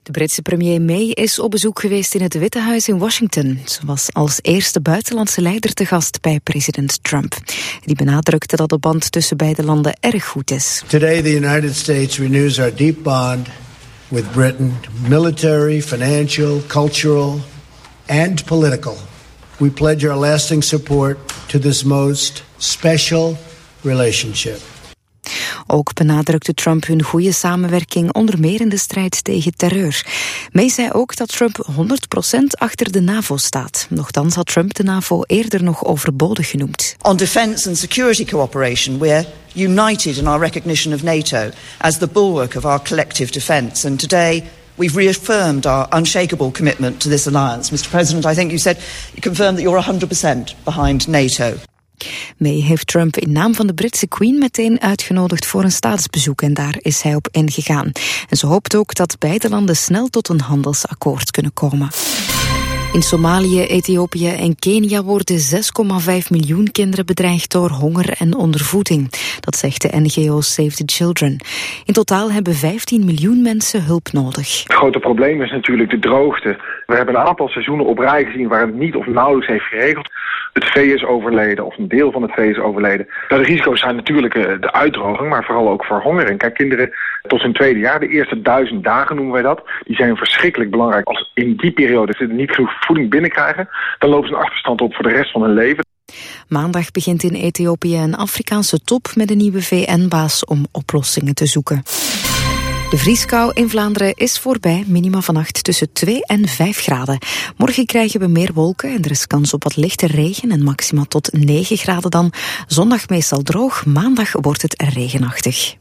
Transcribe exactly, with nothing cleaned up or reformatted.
De Britse premier May is op bezoek geweest in het Witte Huis in Washington. Ze was als eerste buitenlandse leider te gast bij president Trump. Die benadrukte dat de band tussen beide landen erg goed is. Today the United States renews our deep bond with Britain, military, financial, cultural and political. We pledge our lasting support to this most special relationship. Ook benadrukte Trump hun goede samenwerking, onder meer in de strijd tegen terreur. May zei ook dat Trump honderd procent achter de NAVO staat. Nochtans had Trump de NAVO eerder nog overbodig genoemd. On defence and security cooperation, we're united in our recognition of NATO as the bulwark of our collective defence. And today we've reaffirmed our unshakable commitment to this alliance. Mister President, I think you said you confirmed that you're one hundred percent behind NATO. May heeft Trump in naam van de Britse Queen meteen uitgenodigd voor een staatsbezoek en daar is hij op ingegaan. En ze hoopt ook dat beide landen snel tot een handelsakkoord kunnen komen. In Somalië, Ethiopië en Kenia worden zes komma vijf miljoen kinderen bedreigd door honger en ondervoeding. Dat zegt de N G O Save the Children. In totaal hebben vijftien miljoen mensen hulp nodig. Het grote probleem is natuurlijk de droogte. We hebben een aantal seizoenen op rij gezien waar het niet of nauwelijks heeft geregeld. Het vee is overleden of een deel van het vee is overleden. De risico's zijn natuurlijk de uitdroging, maar vooral ook voor honger. En kijk, kinderen tot hun tweede jaar, de eerste duizend dagen noemen wij dat, die zijn verschrikkelijk belangrijk. Als in die periode ze niet genoeg voeding binnenkrijgen, dan lopen ze een achterstand op voor de rest van hun leven. Maandag begint in Ethiopië een Afrikaanse top met een nieuwe V N-baas om oplossingen te zoeken. De vrieskou in Vlaanderen is voorbij, minima vannacht tussen twee en vijf graden. Morgen krijgen we meer wolken en er is kans op wat lichte regen en maxima tot negen graden dan. Zondag meestal droog, maandag wordt het regenachtig.